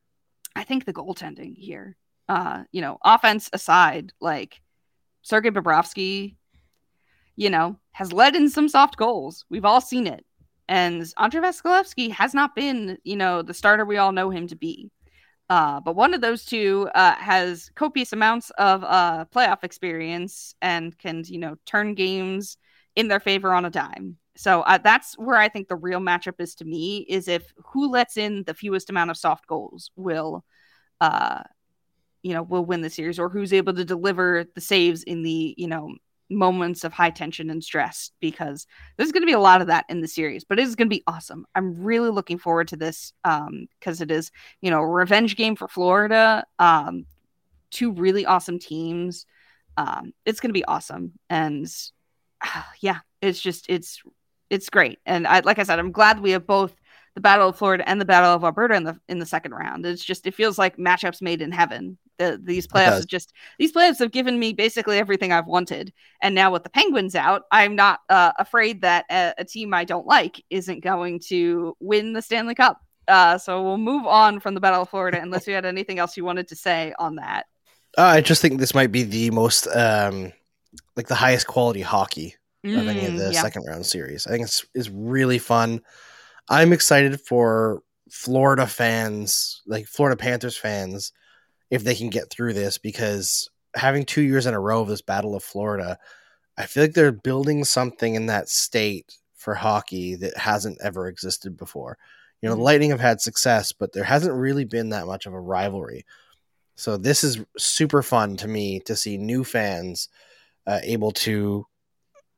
I think, the goaltending here. Uh, you know, offense aside, like, Sergei Bobrovsky, you know, has led in some soft goals. We've all seen it. And Andrei Vasilevsky has not been, you know, the starter we all know him to be. Uh, but one of those two uh, has copious amounts of uh, playoff experience and can, you know, turn games in their favor on a dime. So uh, that's where I think the real matchup is to me, is if who lets in the fewest amount of soft goals will, uh, you know, will win the series, or who's able to deliver the saves in the, you know, moments of high tension and stress, because there's going to be a lot of that in the series, but it is going to be awesome. I'm really looking forward to this um, because it is, you know, a revenge game for Florida. Um, two really awesome teams. Um, it's going to be awesome. And uh, yeah, it's just, it's, it's great. And I, like I said, I'm glad we have both the Battle of Florida and the Battle of Alberta in the, in the second round. It's just, it feels like matchups made in heaven. The, these playoffs have just these playoffs have given me basically everything I've wanted. And now with the Penguins out, I'm not uh, afraid that a, a team I don't like isn't going to win the Stanley Cup. Uh, so we'll move on from the Battle of Florida unless you had anything else you wanted to say on that. Uh, I just think this might be the most um, like the highest quality hockey mm, of any of the yeah. second round series. I think it's is really fun. I'm excited for Florida fans, like Florida Panthers fans, if they can get through this, because having two years in a row of this Battle of Florida, I feel like they're building something in that state for hockey that hasn't ever existed before. You know, the Lightning have had success, but there hasn't really been that much of a rivalry. So this is super fun to me to see new fans uh, able to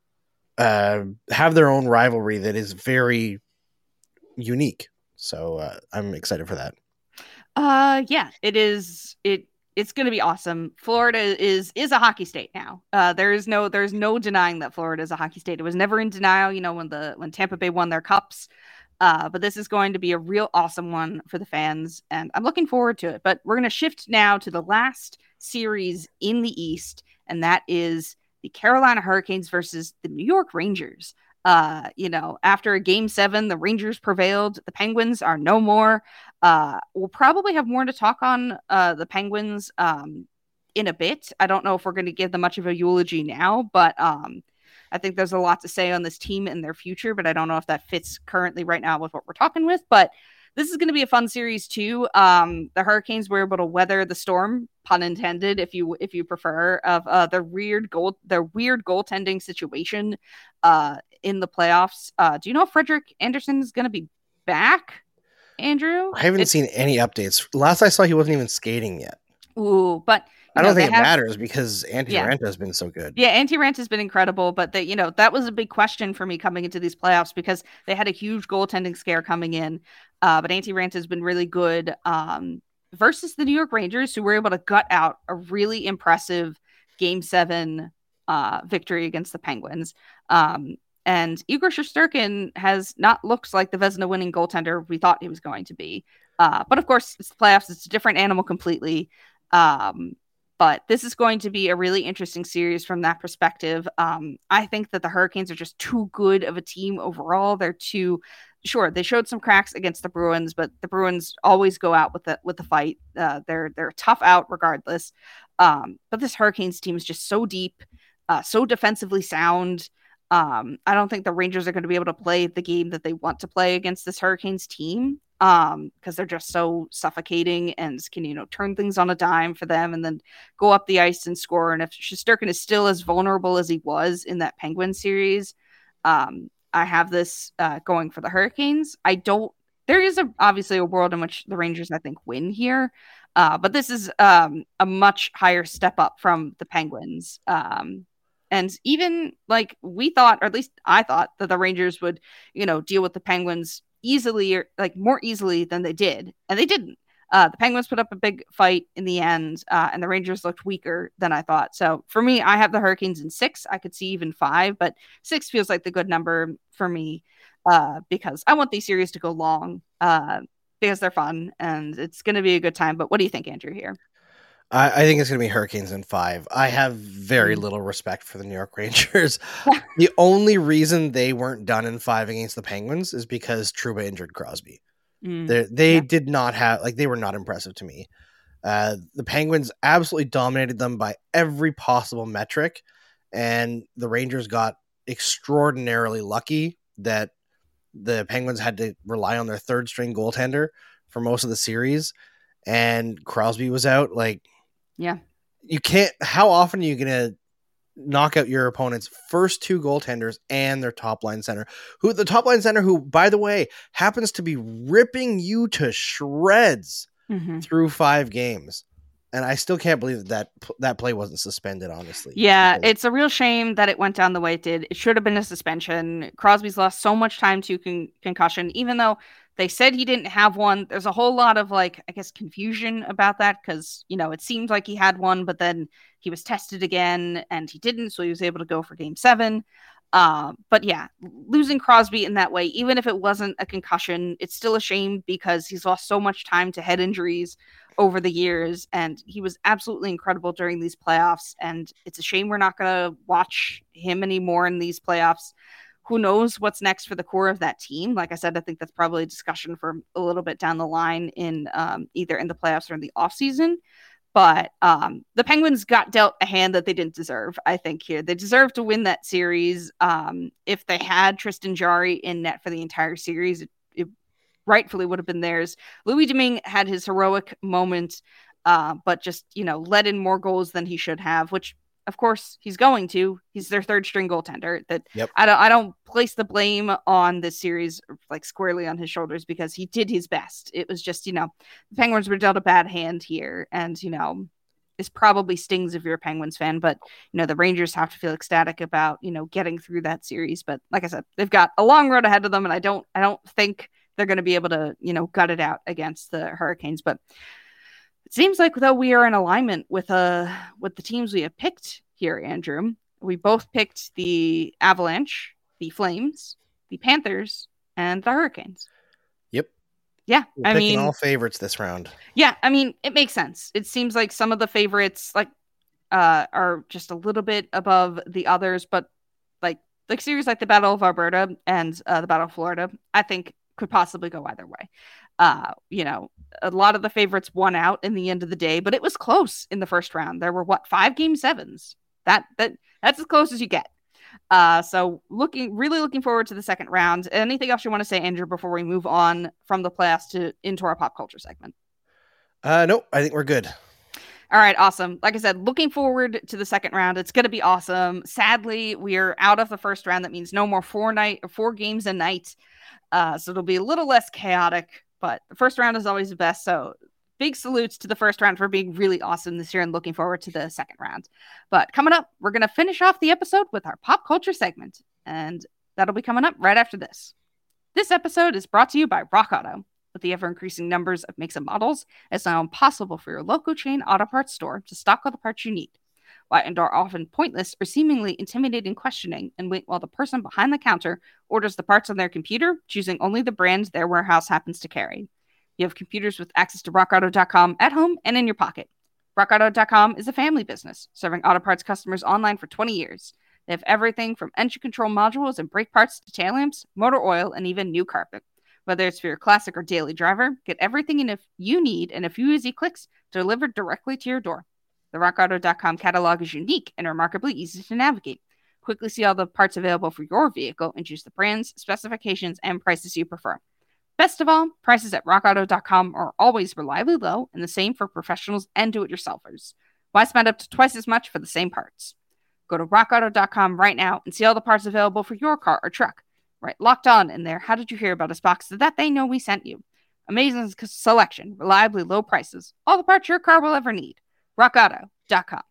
uh, have their own rivalry that is very unique. So uh, I'm excited for that. Uh, yeah, it is. It it's going to be awesome. Florida is is a hockey state now. Uh, there is no there's no denying that Florida is a hockey state. It was never in denial. You know, when the when Tampa Bay won their cups. Uh, but this is going to be a real awesome one for the fans, and I'm looking forward to it. But we're going to shift now to the last series in the East, and that is the Carolina Hurricanes versus the New York Rangers. Uh, you know, after a game seven, the Rangers prevailed. The Penguins are no more. Uh, we'll probably have more to talk on uh, the Penguins um, in a bit. I don't know if we're going to give them much of a eulogy now, but um, I think there's a lot to say on this team and their future, but I don't know if that fits currently right now with what we're talking with. But this is going to be a fun series too. Um, the Hurricanes were able to weather the storm, pun intended, if you if you prefer, of uh, the weird goal, their weird goaltending situation uh, in the playoffs. Uh, do you know if Frederik Andersen is going to be back, Andrew? I haven't it's, seen any updates. Last I saw, he wasn't even skating yet. Ooh, but I don't know, think it have, matters because Antti yeah. Raanta has been so good. Yeah, Antti Raanta has been incredible, but that you know that was a big question for me coming into these playoffs because they had a huge goaltending scare coming in. Uh, but Antti Raanta has been really good um, versus the New York Rangers, who were able to gut out a really impressive Game Seven uh, victory against the Penguins. Um, and Igor Shesterkin has not looked like the Vezina-winning goaltender we thought he was going to be. Uh, but of course, it's the playoffs; it's a different animal completely. Um, But this is going to be a really interesting series from that perspective. Um, I think that the Hurricanes are just too good of a team overall. They're too sure. They showed some cracks against the Bruins, but the Bruins always go out with the with the fight. Uh, they're they're tough out regardless. Um, but this Hurricanes team is just so deep, uh, so defensively sound. Um, I don't think the Rangers are going to be able to play the game that they want to play against this Hurricanes team um because they're just so suffocating and can you know turn things on a dime for them and then go up the ice and score. And if Shesterkin is still as vulnerable as he was in that Penguin series, um I have this uh going for the Hurricanes. I don't there is a obviously a world in which the Rangers I think win here, uh but this is um a much higher step up from the Penguins. um And even like we thought, or at least I thought, that the Rangers would, you know, deal with the Penguins easily, or like more easily than they did. And they didn't. Uh, the Penguins put up a big fight in the end, uh, and the Rangers looked weaker than I thought. So for me, I have the Hurricanes in six. I could see even five, but six feels like the good number for me uh, because I want these series to go long uh, because they're fun and it's going to be a good time. But what do you think, Andrew, here? I, I think it's going to be Hurricanes in five. I have very mm. little respect for the New York Rangers. The only reason they weren't done in five against the Penguins is because Trouba injured Crosby. Mm. They, they yeah. did not have, like, they were not impressive to me. Uh, the Penguins absolutely dominated them by every possible metric, and the Rangers got extraordinarily lucky that the Penguins had to rely on their third string goaltender for most of the series, and Crosby was out. Like, yeah, you can't. How often are you going to knock out your opponent's first two goaltenders and their top line center? Who the top line center, who, by the way, happens to be ripping you to shreds mm-hmm. through five games. And I still can't believe that that, that play wasn't suspended, honestly. Yeah, because it's a real shame that it went down the way it did. It should have been a suspension. Crosby's lost so much time to con- concussion, even though they said he didn't have one. There's a whole lot of, like, I guess, confusion about that because, you know, it seemed like he had one, but then he was tested again and he didn't, so he was able to go for game seven. Uh, but yeah, losing Crosby in that way, even if it wasn't a concussion, it's still a shame because he's lost so much time to head injuries over the years, and he was absolutely incredible during these playoffs, and it's a shame we're not going to watch him anymore in these playoffs. Who knows what's next for the core of that team? Like I said, I think that's probably a discussion for a little bit down the line in um, either in the playoffs or in the offseason. But um, the Penguins got dealt a hand that they didn't deserve, I think, here. They deserved to win that series. Um, if they had Tristan Jarry in net for the entire series, it, it rightfully would have been theirs. Louis Domingue had his heroic moment, uh, but just, you know, let in more goals than he should have, which, of course, he's going to. He's their third string goaltender. That yep. I don't I don't place the blame on this series like squarely on his shoulders because he did his best. It was just, you know, the Penguins were dealt a bad hand here, and you know, is probably stings if you're a Penguins fan, but you know, the Rangers have to feel ecstatic about, you know, getting through that series. But like I said, they've got a long road ahead of them, and I don't I don't think they're going to be able to, you know, gut it out against the Hurricanes. But it seems like though we are in alignment with uh with the teams we have picked here, Andrew. We both picked the Avalanche, the Flames, the Panthers, and the Hurricanes. Yep. Yeah, We're I picking mean, all favorites this round. Yeah, I mean, it makes sense. It seems like some of the favorites like uh are just a little bit above the others, but like like series like the Battle of Alberta and uh, the Battle of Florida, I think could possibly go either way. Uh, you know, a lot of the favorites won out in the end of the day, but it was close in the first round. There were what five game sevens. That that that's as close as you get. Uh, so looking really looking forward to the second round. Anything else you want to say, Andrew, before we move on from the playoffs to into our pop culture segment? Uh, no, I think we're good. All right, awesome. Like I said, looking forward to the second round. It's going to be awesome. Sadly, we're out of the first round. That means no more four night, four games a night. Uh, so it'll be a little less chaotic. But the first round is always the best. So big salutes to the first round for being really awesome this year, and looking forward to the second round. But coming up, we're going to finish off the episode with our pop culture segment, and that'll be coming up right after this. This episode is brought to you by Rock Auto. With the ever-increasing numbers of makes and models, it's now impossible for your local chain auto parts store to stock all the parts you need. Why endure often pointless or seemingly intimidating questioning and wait while the person behind the counter orders the parts on their computer, choosing only the brands their warehouse happens to carry. You have computers with access to rock auto dot com at home and in your pocket. rock auto dot com is a family business, serving auto parts customers online for twenty years. They have everything from engine control modules and brake parts to tail lamps, motor oil, and even new carpet. Whether it's for your classic or daily driver, get everything in if you need in a few easy clicks delivered directly to your door. The rock auto dot com catalog is unique and remarkably easy to navigate. Quickly see all the parts available for your vehicle and choose the brands, specifications, and prices you prefer. Best of all, prices at rock auto dot com are always reliably low, and the same for professionals and do-it-yourselfers. Why spend up to twice as much for the same parts? Go to rock auto dot com right now and see all the parts available for your car or truck. Right, locked on in there. How did you hear about us box so that they know we sent you? Amazing selection, reliably low prices, all the parts your car will ever need. rock auto dot com.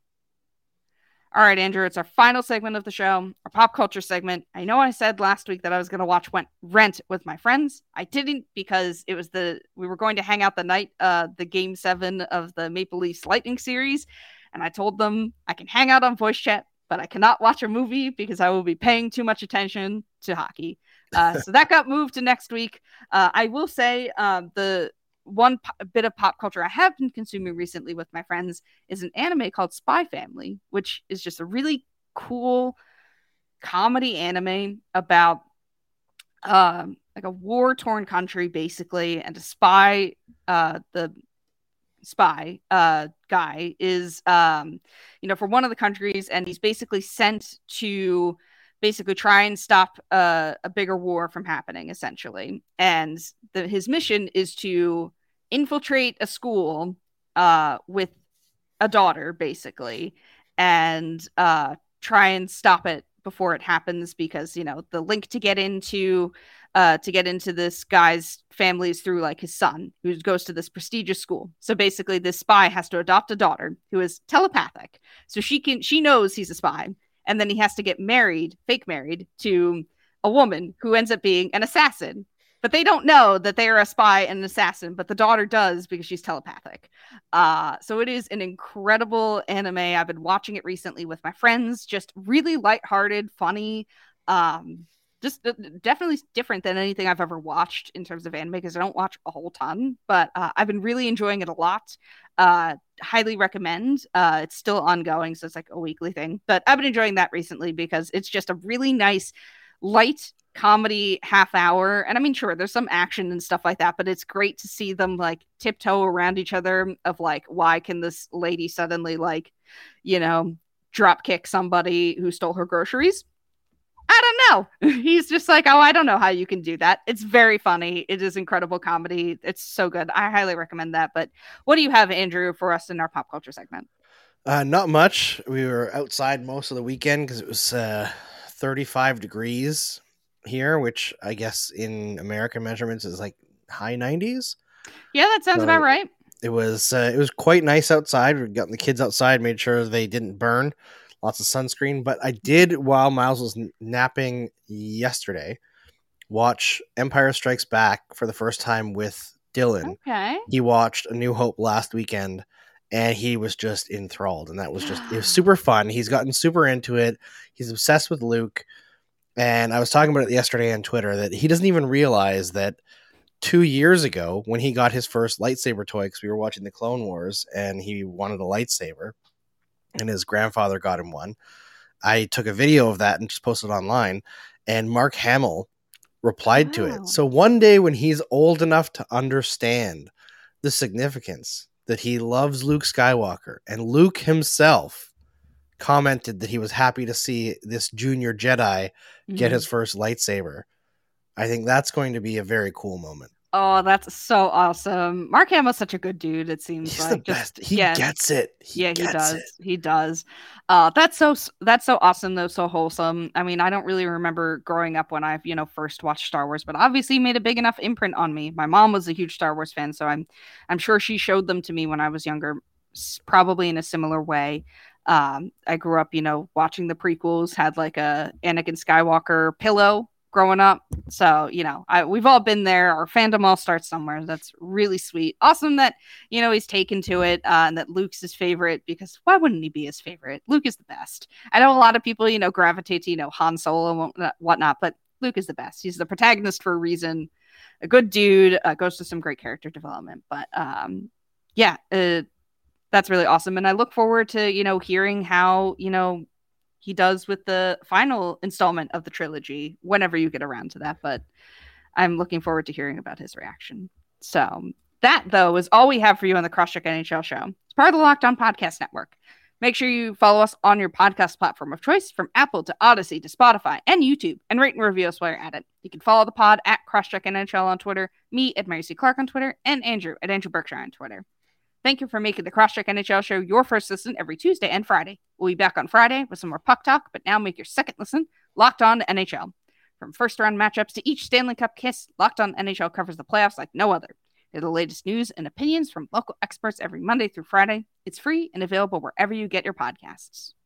All right, Andrew, it's our final segment of the show, our pop culture segment. I know I said last week that I was going to watch Rent with my friends. I didn't because it was the we were going to hang out the night, uh, the game seven of the Maple Leafs Lightning series, and I told them I can hang out on voice chat, but I cannot watch a movie because I will be paying too much attention to hockey. Uh, so that got moved to next week. Uh, I will say uh, the one po- bit of pop culture I have been consuming recently with my friends is an anime called Spy Family, which is just a really cool comedy anime about um, like a war-torn country, basically, and a spy, uh, the spy uh, guy is, um, you know, for one of the countries, and he's basically sent to basically try and stop uh, a bigger war from happening, essentially. And the, his mission is to infiltrate a school uh, with a daughter, basically, and uh, try and stop it before it happens, because, you know, the link to get into uh, to get into this guy's family is through like his son, who goes to this prestigious school. So basically this spy has to adopt a daughter who is telepathic. So she can she knows he's a spy. And then he has to get married, fake married, to a woman who ends up being an assassin. But they don't know that they are a spy and an assassin, but the daughter does because she's telepathic. Uh, so it is an incredible anime. I've been watching it recently with my friends. Just really lighthearted, funny. Um, just uh, definitely different than anything I've ever watched in terms of anime, because I don't watch a whole ton. But uh, I've been really enjoying it a lot. Uh, highly recommend. Uh, it's still ongoing, so it's like a weekly thing. But I've been enjoying that recently because it's just a really nice, light comedy half hour. And I mean, sure, there's some action and stuff like that, but it's great to see them like tiptoe around each other of like, why can this lady suddenly like, you know, drop kick somebody who stole her groceries? I don't know. He's just like, oh, I don't know how you can do that. It's very funny. It is incredible comedy. It's so good. I highly recommend that. But what do you have, Andrew, for us in our pop culture segment? Uh, not much. We were outside most of the weekend because it was uh, thirty-five degrees here, which I guess in American measurements is like high nineties. Yeah, that sounds so about right. it was uh, it was quite nice outside. We got the kids outside, made sure they didn't burn. Lots of sunscreen. But I did, while Miles was napping yesterday, watch Empire Strikes Back for the first time with Dylan. Okay. He watched A New Hope last weekend, and he was just enthralled. And that was just, it was super fun. He's gotten super into it. He's obsessed with Luke. And I was talking about it yesterday on Twitter that he doesn't even realize that two years ago, when he got his first lightsaber toy, because we were watching the Clone Wars and he wanted a lightsaber and his grandfather got him one, I took a video of that and just posted it online, and Mark Hamill replied wow. to it. So one day when he's old enough to understand the significance that he loves Luke Skywalker, and Luke himself commented that he was happy to see this junior Jedi mm-hmm. get his first lightsaber, I think that's going to be a very cool moment. Oh, that's so awesome. Mark Hamill's such a good dude, it seems He's like. the best. Just, he yeah. gets it. He yeah, gets he does. It. He does. Uh, that's so that's so awesome, though, so wholesome. I mean, I don't really remember growing up when I, you know, first watched Star Wars, but obviously made a big enough imprint on me. My mom was a huge Star Wars fan, so I'm I'm sure she showed them to me when I was younger, probably in a similar way. Um, I grew up, you know, watching the prequels, had like a Anakin Skywalker pillow growing up. So, you know, I, we've all been there. Our fandom all starts somewhere. That's really sweet. Awesome that, you know, he's taken to it uh, and that Luke's his favorite, because why wouldn't he be his favorite? Luke is the best. I know a lot of people, you know, gravitate to, you know, Han Solo and whatnot, but Luke is the best. He's the protagonist for a reason. A good dude, uh, goes to some great character development. But um, yeah, uh, that's really awesome. And I look forward to, you know, hearing how, you know, he does with the final installment of the trilogy whenever you get around to that. But I'm looking forward to hearing about his reaction. So that, though, is all we have for you on the Crosscheck N H L show. It's part of the Locked On Podcast Network. Make sure you follow us on your podcast platform of choice, from Apple to Odyssey to Spotify and YouTube, and rate and review us while you're at it. You can follow the pod at Crosscheck N H L on Twitter, me at Mary C. Clark on Twitter, and Andrew at Andrew Berkshire on Twitter. Thank you for making the Crosscheck N H L show your first listen every Tuesday and Friday. We'll be back on Friday with some more puck talk, but now make your second listen Locked On N H L. From first round matchups to each Stanley Cup kiss, Locked On N H L covers the playoffs like no other. Get the latest news and opinions from local experts every Monday through Friday. It's free and available wherever you get your podcasts.